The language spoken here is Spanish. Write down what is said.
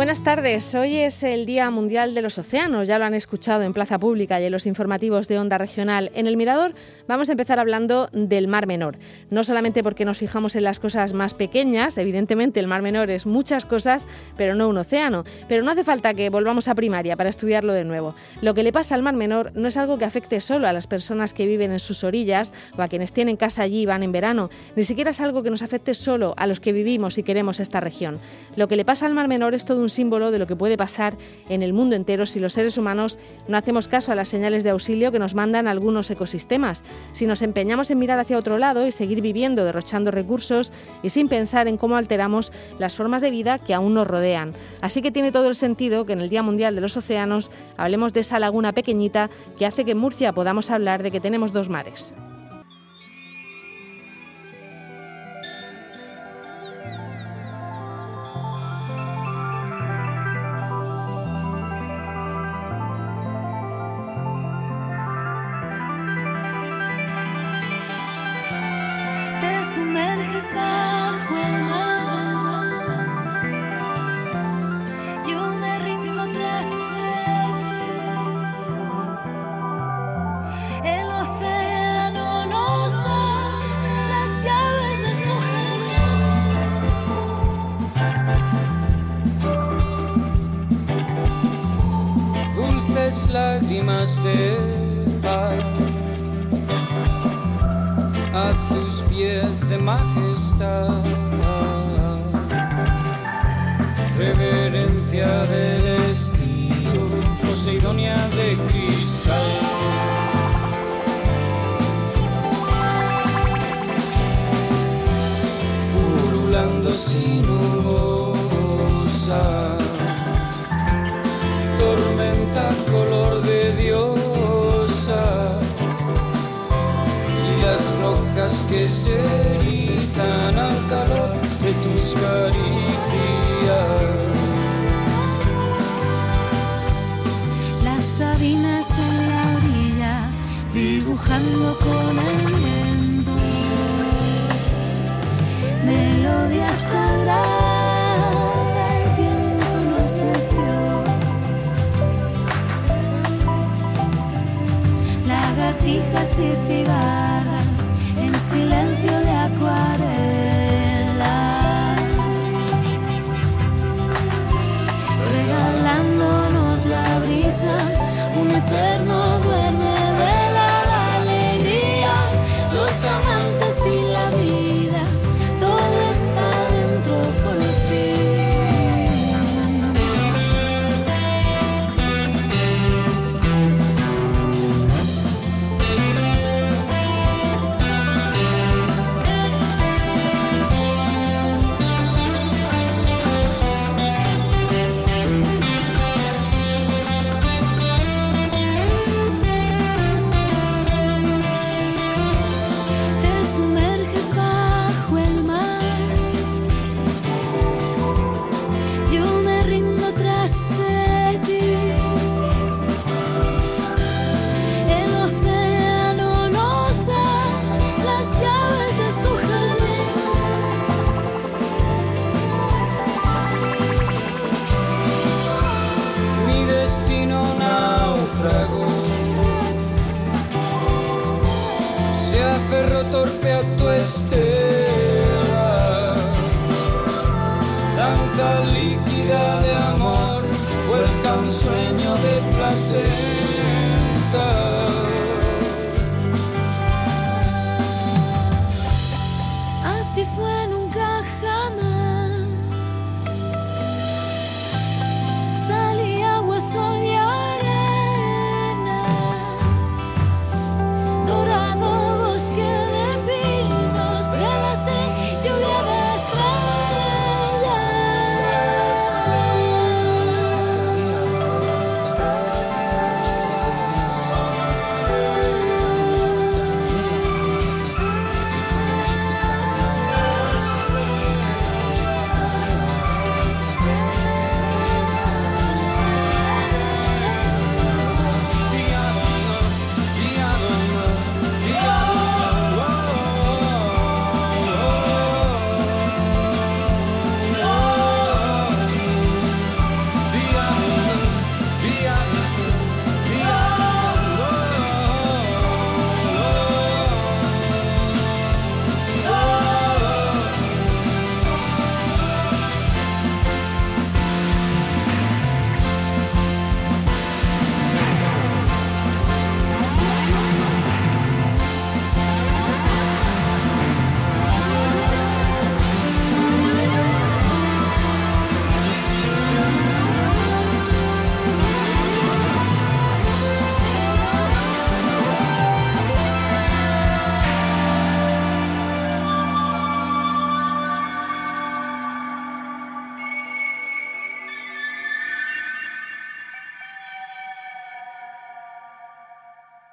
Buenas tardes. Hoy es el Día Mundial de los Océanos. Ya lo han escuchado en Plaza Pública y en los informativos de Onda Regional. En El Mirador vamos a empezar hablando del Mar Menor. No solamente porque nos fijamos en las cosas más pequeñas, evidentemente el Mar Menor es muchas cosas, pero no un océano. Pero no hace falta que volvamos a primaria para estudiarlo de nuevo. Lo que le pasa al Mar Menor no es algo que afecte solo a las personas que viven en sus orillas o a quienes tienen casa allí y van en verano. Ni siquiera es algo que nos afecte solo a los que vivimos y queremos esta región. Lo que le pasa al Mar Menor es todo un símbolo de lo que puede pasar en el mundo entero si los seres humanos no hacemos caso a las señales de auxilio que nos mandan algunos ecosistemas, si nos empeñamos en mirar hacia otro lado y seguir viviendo derrochando recursos y sin pensar en cómo alteramos las formas de vida que aún nos rodean. Así que tiene todo el sentido que en el Día Mundial de los Océanos hablemos de esa laguna pequeñita que hace que en Murcia podamos hablar de que tenemos dos mares. Sumerges bajo el mar, yo me rindo tras de ti. El océano nos da las llaves de su jardín. Dulces lágrimas de mar, a tus pies de majestad, reverencia del estío, Poseidonia de cristal. Pululando sinuosa, tormenta color de diosa, rocas que se erizan al calor de tus caricias. Las sabinas en la orilla, dibujando con el viento, melodía sagrada, el tiempo nos meció. Lagartijas y cigarras en silencio de acuarelas, regalándonos la brisa, un eterno duerme vela, la alegría, los amantes y la vida, todo está dentro por fin. Torpe a tu estela,